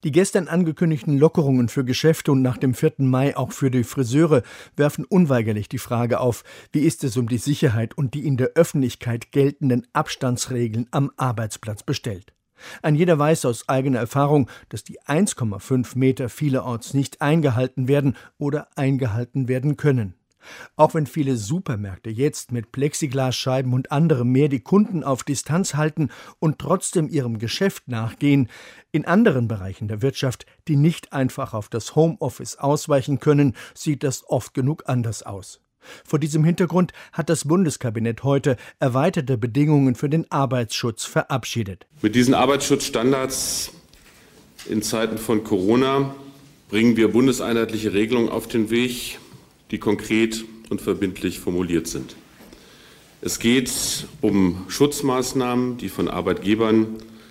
Die gestern angekündigten Lockerungen für Geschäfte und nach dem 4. Mai auch für die Friseure werfen unweigerlich die Frage auf, wie ist es um die Sicherheit und die in der Öffentlichkeit geltenden Abstandsregeln am Arbeitsplatz bestellt. Ein jeder weiß aus eigener Erfahrung, dass die 1,5 Meter vielerorts nicht eingehalten werden oder eingehalten werden können. Auch wenn viele Supermärkte jetzt mit Plexiglasscheiben und anderem mehr die Kunden auf Distanz halten und trotzdem ihrem Geschäft nachgehen, in anderen Bereichen der Wirtschaft, die nicht einfach auf das Homeoffice ausweichen können, sieht das oft genug anders aus. Vor diesem Hintergrund hat das Bundeskabinett heute erweiterte Bedingungen für den Arbeitsschutz verabschiedet. Mit diesen Arbeitsschutzstandards in Zeiten von Corona bringen wir bundeseinheitliche Regelungen auf den Weg, die konkret und verbindlich formuliert sind. Es geht um Schutzmaßnahmen, die von Arbeitgebern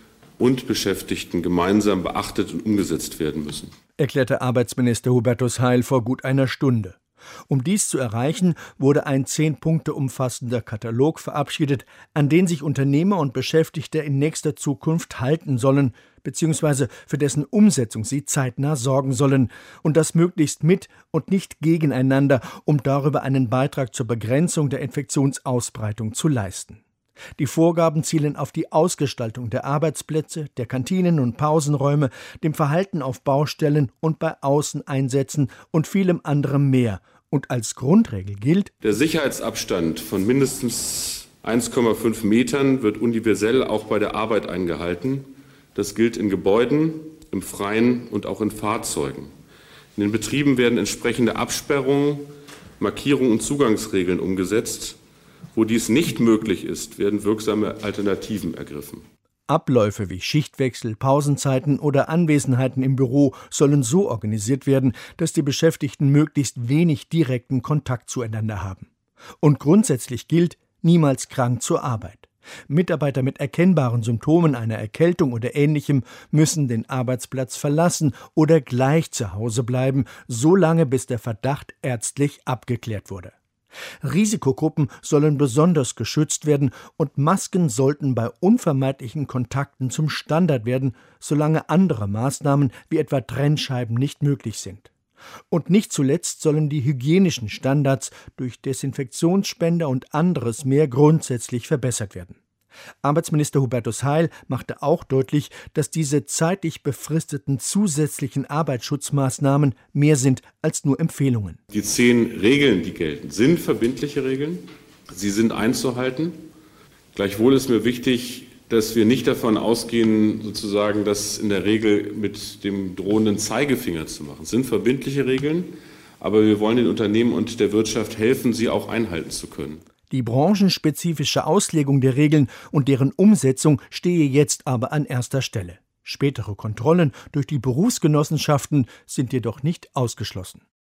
und Beschäftigten gemeinsam beachtet und umgesetzt werden müssen, erklärte Arbeitsminister Hubertus Heil vor gut einer Stunde. Um dies zu erreichen, wurde ein 10 Punkte umfassender Katalog verabschiedet, an den sich Unternehmer und Beschäftigte in nächster Zukunft halten sollen, beziehungsweise für dessen Umsetzung sie zeitnah sorgen sollen, und das möglichst mit und nicht gegeneinander, um darüber einen Beitrag zur Begrenzung der Infektionsausbreitung zu leisten. Die Vorgaben zielen auf die Ausgestaltung der Arbeitsplätze, der Kantinen und Pausenräume, dem Verhalten auf Baustellen und bei Außeneinsätzen und vielem anderem mehr. Und als Grundregel gilt: Der Sicherheitsabstand von mindestens 1,5 Metern wird universell auch bei der Arbeit eingehalten. Das gilt in Gebäuden, im Freien und auch in Fahrzeugen. In den Betrieben werden entsprechende Absperrungen, Markierungen und Zugangsregeln umgesetzt. Wo dies nicht möglich ist, werden wirksame Alternativen ergriffen. Abläufe wie Schichtwechsel, Pausenzeiten oder Anwesenheiten im Büro sollen so organisiert werden, dass die Beschäftigten möglichst wenig direkten Kontakt zueinander haben. Und grundsätzlich gilt: niemals krank zur Arbeit. Mitarbeiter mit erkennbaren Symptomen einer Erkältung oder Ähnlichem müssen den Arbeitsplatz verlassen oder gleich zu Hause bleiben, solange bis der Verdacht ärztlich abgeklärt wurde. Risikogruppen sollen besonders geschützt werden und Masken sollten bei unvermeidlichen Kontakten zum Standard werden, solange andere Maßnahmen wie etwa Trennscheiben nicht möglich sind. Und nicht zuletzt sollen die hygienischen Standards durch Desinfektionsspender und anderes mehr grundsätzlich verbessert werden. Arbeitsminister Hubertus Heil machte auch deutlich, dass diese zeitlich befristeten zusätzlichen Arbeitsschutzmaßnahmen mehr sind als nur Empfehlungen. Die 10 Regeln, die gelten, sind verbindliche Regeln. Sie sind einzuhalten. Gleichwohl ist mir wichtig, dass wir nicht davon ausgehen, sozusagen das in der Regel mit dem drohenden Zeigefinger zu machen. Es sind verbindliche Regeln, aber wir wollen den Unternehmen und der Wirtschaft helfen, sie auch einhalten zu können. Die branchenspezifische Auslegung der Regeln und deren Umsetzung stehe jetzt aber an erster Stelle. Spätere Kontrollen durch die Berufsgenossenschaften sind jedoch nicht ausgeschlossen.